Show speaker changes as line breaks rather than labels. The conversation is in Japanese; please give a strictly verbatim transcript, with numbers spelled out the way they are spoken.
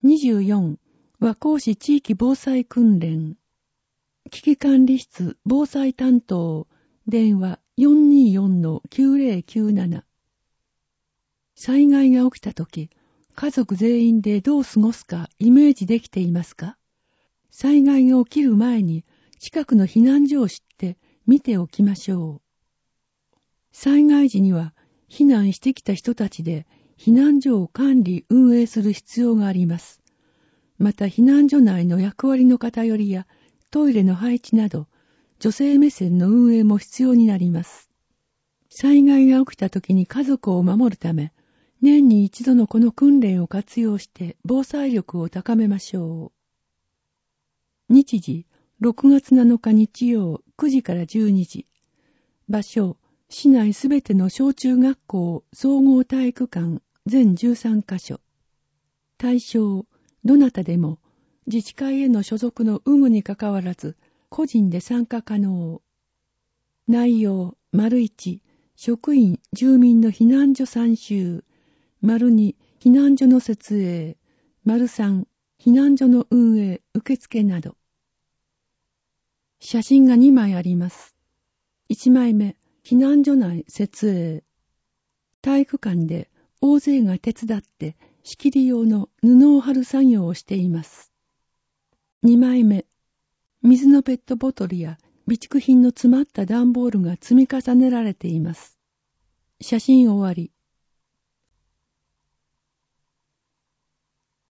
にじゅうよん、和光市地域防災訓練。危機管理室防災担当、電話 よんにーよんのきゅうぜろきゅうなな。災害が起きたとき、家族全員でどう過ごすかイメージできていますか？災害が起きる前に近くの避難所を知って見ておきましょう。災害時には避難してきた人たちで避難所を管理運営する必要があります。また避難所内の役割の偏りやトイレの配置など女性目線の運営も必要になります。災害が起きた時に家族を守るため、年に一度のこの訓練を活用して防災力を高めましょう。日時、ろくがつなのか日曜くじからじゅうにじ。場所、市内すべての小中学校総合体育館全じゅうさんかしょ。対象、どなたでも自治会への所属の有無にかかわらず個人で参加可能。内容、丸いち、職員、住民の避難所参集。丸に、避難所の設営。丸さん、避難所の運営、受付など。写真がにまいあります。いちまいめ、避難所内設営。体育館で大勢が手伝って仕切り用の布を貼る作業をしています。にまいめ、水のペットボトルや備蓄品の詰まった段ボールが積み重ねられています。写真終わり。